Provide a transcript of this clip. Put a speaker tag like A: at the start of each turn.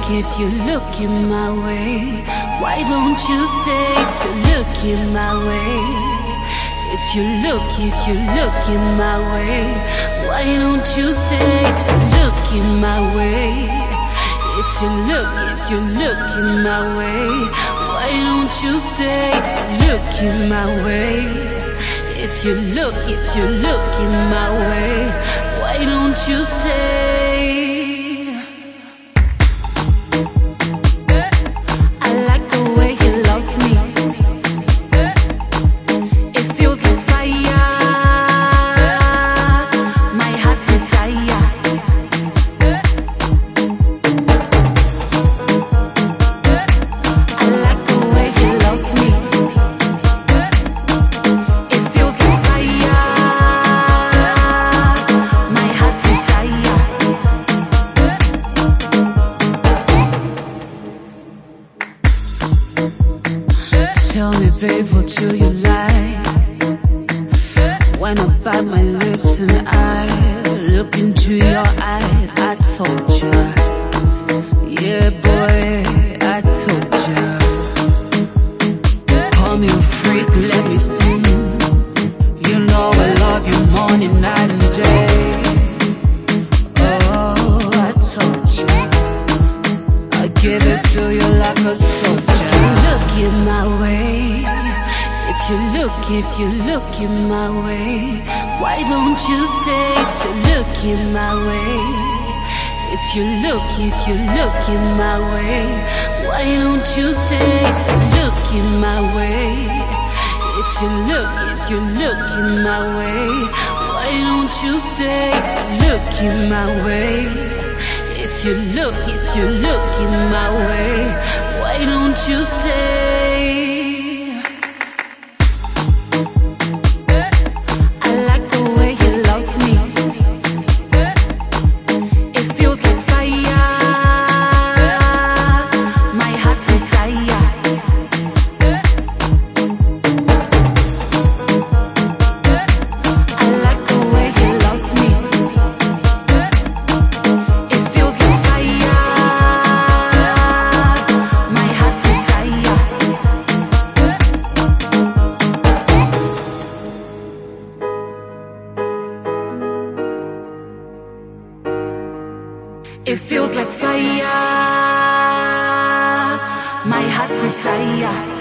A: if you're looking my way, why don't you stay if you're looking my way? If you're looking my way, why don't you stay if you're looking my way? If you're looking my way, why don't you stay if you're looking my way? If you're looking my way, why don't you stay? I like the way he loves me. It feels like fire, my heart desire. I like the way he loves me. It feels like fire, my heart desire. Tell me, babe, what do you like? When I bite my lips and I look into your eyes, I told you, yeah, boy, I told you. Call me a freak, let me you know I love you morning, night and day. Oh, I told you, I give it to you like a soldier. Looking my way, if you're looking my way, why don't you stay if you're looking my way? If you're looking my way, why don't you stay if you're looking my way? If you're looking my way, why don't you stay if you're looking my way? If you're looking my way, why don't you stay? I like the way he loves me. It feels like fire, my heart desire. I like the way he loves me. It feels like fire, my heart desire. It feels like fire, my heart desire.